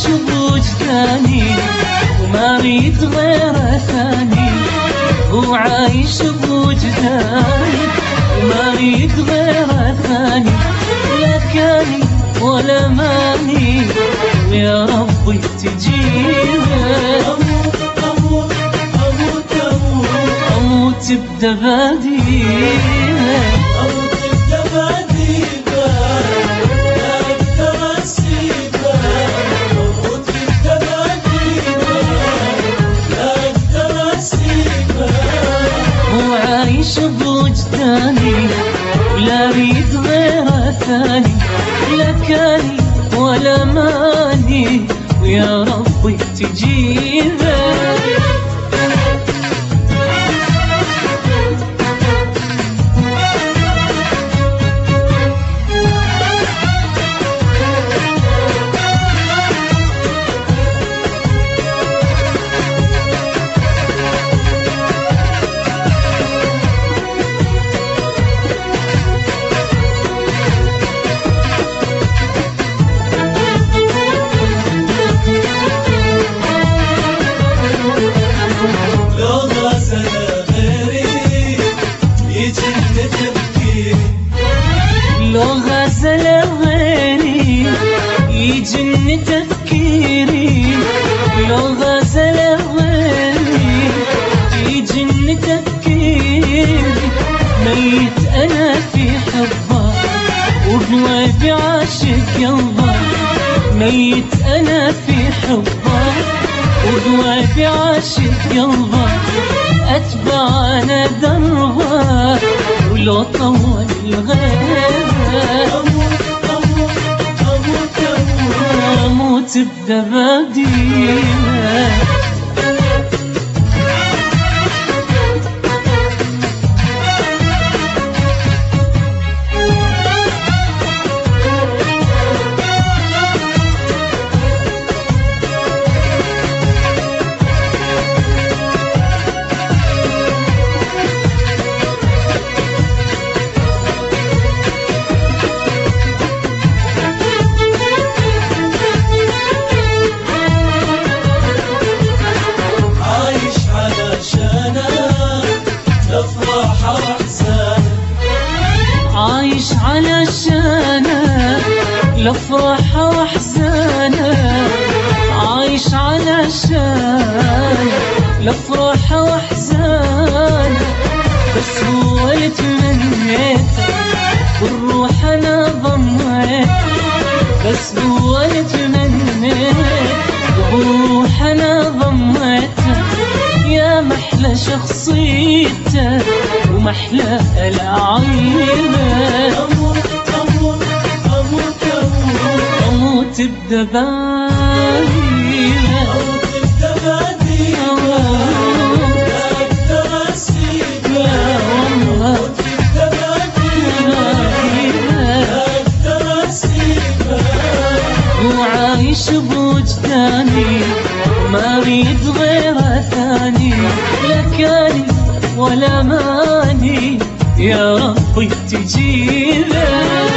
عايش بوجداني وما اريد غيره ثاني. هو عايش بوجداني وما اريد غيره ثاني. لا كاني ولا ماني ويا ربي تجيبه. اموت اموت اموت اموت بدباديبه. اموت بدباديبه لا اقدر اسيبه. اموت بدباديبه لا اقدر اسيبه. هو عايش بوجداني ولا اريد غيره ثاني. لا كاني ولا ماني ويا ربي تجيبه. لو غزل غيري يجن تفكيري. لو غزل غيري يجن تفكيري. ميت انا في حبه وقلبي عاشق قلبه. ميت انا في حبه وقلبي عاشق قلبه. اتبع انا دربه ولو طول الغيبه. اموت اموت اموت اموت اموت بدباديبه. عايش علشانه لفرحة واحزانه. عايش علشانه لفرحة واحزانه. بس هو اللي تمنيته والروح انا ضميته. بس هو اللي تمنيته والروح انا ضميته. يا محلى شخصيته ومحلى العيبه. اموت اموت اموت اموت اموت بدباديبه. اموت بدباديبه لا اقدر اسيبه. اموت بدباديبه لا اقدر اسيبه. هو عايش بوجداني وما اريد غيره ثاني. لا كاني ولا ماني يا ربي تجيبه.